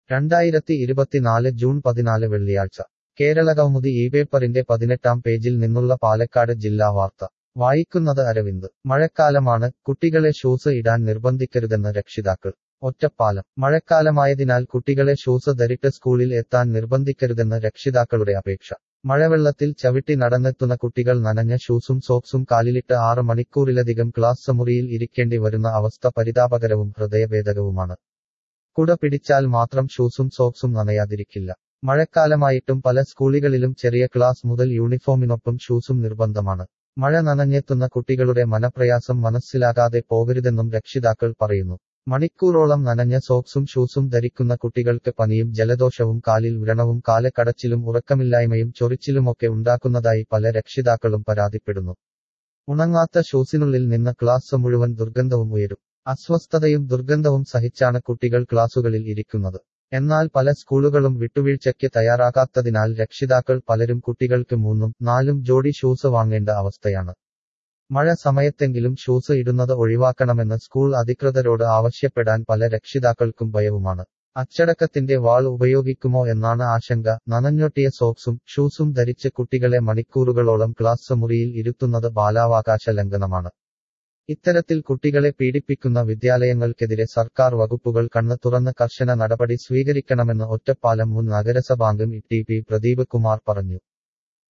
2024 June 14 വെള്ളിയാഴ്ച കേരളകൗമുദി ഈ പേപ്പറിന്റെ 18-ാം പേജിൽ നിന്നുള്ള പാലക്കാട് ജില്ലാ വാർത്ത വായിക്കുന്നത് അരവിന്ദ്. മഴക്കാലമാണ്, കുട്ടികളെ ഷൂസ് ഇടാൻ നിർബന്ധിക്കരുതെന്ന് രക്ഷിതാക്കൾ. ഒറ്റപ്പാലം. മഴക്കാലമായതിനാൽ കുട്ടികളെ ഷൂസ് ധരിട്ട് സ്കൂളിൽ എത്താൻ നിർബന്ധിക്കരുതെന്ന് രക്ഷിതാക്കളുടെ അപേക്ഷ. മഴവെള്ളത്തിൽ ചവിട്ടി നടന്നെത്തുന്ന കുട്ടികൾ നനഞ്ഞ ഷൂസും സോക്സും കാലിലിട്ട് 6 മണിക്കൂറിലധികം ക്ലാസ് മുറിയിൽ ഇരിക്കേണ്ടി വരുന്ന അവസ്ഥ പരിതാപകരവും ഹൃദയഭേദകവുമാണ്. കുട പിടിച്ചാൽ മാത്രം ഷൂസും സോക്സും നനയാതിരിക്കില്ല. മഴക്കാലമായിട്ടും പല സ്കൂളുകളിലും ചെറിയ ക്ലാസ് മുതൽ യൂണിഫോമിനൊപ്പം ഷൂസും നിർബന്ധമാണ്. മഴ നനഞ്ഞെത്തുന്ന കുട്ടികളുടെ മനപ്രയാസം മനസ്സിലാകാതെ പോകരുതെന്നും രക്ഷിതാക്കൾ പറയുന്നു. മണിക്കൂറോളം നനഞ്ഞ സോക്സും ഷൂസും ധരിക്കുന്ന കുട്ടികൾക്ക് പനിയും ജലദോഷവും കാലിൽ വ്രണവും കാലക്കടച്ചിലും ഉറക്കമില്ലായ്മയും ചൊറിച്ചിലുമൊക്കെ ഉണ്ടാക്കുന്നതായി പല രക്ഷിതാക്കളും പരാതിപ്പെടുന്നു. ഉണങ്ങാത്ത ഷൂസിനുള്ളിൽ നിന്ന് ക്ലാസ് മുഴുവൻ ദുർഗന്ധവും ഉയരും. അസ്വസ്ഥതയും ദുർഗന്ധവും സഹിച്ചാണ് കുട്ടികൾ ക്ലാസുകളിൽ ഇരിക്കുന്നത്. എന്നാൽ പല സ്കൂളുകളും വിട്ടുവീഴ്ചയ്ക്ക് തയ്യാറാകാത്തതിനാൽ രക്ഷിതാക്കൾ പലരും കുട്ടികൾക്ക് 3-4 ജോഡി ഷൂസ് വാങ്ങേണ്ട അവസ്ഥയാണ്. മഴ സമയത്തെങ്കിലും ഷൂസ് ഇടുന്നത് ഒഴിവാക്കണമെന്ന് സ്കൂൾ അധികൃതരോട് ആവശ്യപ്പെടാൻ പല രക്ഷിതാക്കൾക്കും ഭയവുമാണ്. അച്ചടക്കത്തിന്റെ വാൾ ഉപയോഗിക്കുമോ എന്നാണ് ആശങ്ക. നനഞ്ഞൊട്ടിയ സോക്സും ഷൂസും ധരിച്ച് കുട്ടികളെ മണിക്കൂറുകളോളം ക്ലാസ് മുറിയിൽ ഇരുത്തുന്നത് ബാലാവകാശ ലംഘനമാണ്. ഇത്തരത്തിൽ കുട്ടികളെ പീഡിപ്പിക്കുന്ന വിദ്യാലയങ്ങൾക്കെതിരെ സർക്കാർ വകുപ്പുകൾ കണ്ണ് തുറന്ന് കർശന നടപടി സ്വീകരിക്കണമെന്ന് ഒറ്റപ്പാലം മുൻ നഗരസഭാംഗം ടി പി പ്രദീപ് കുമാർ പറഞ്ഞു.